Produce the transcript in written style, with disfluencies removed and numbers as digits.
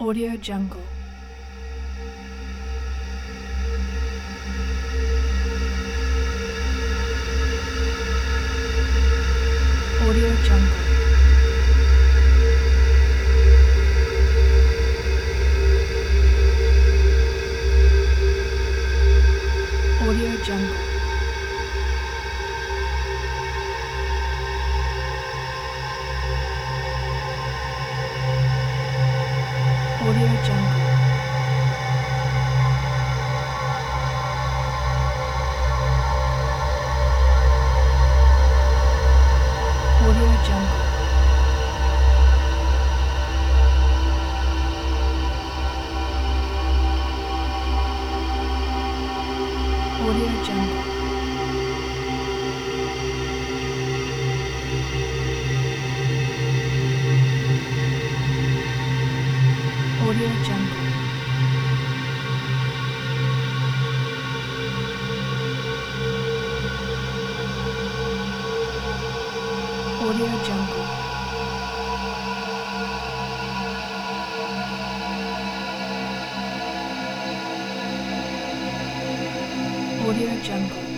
Audio Jungle. Audio Jungle. Audio Jungle. Audio Jungle. Audio Jungle. Audio Jungle. Audio Jungle. Audio Jungle. Audio Jungle.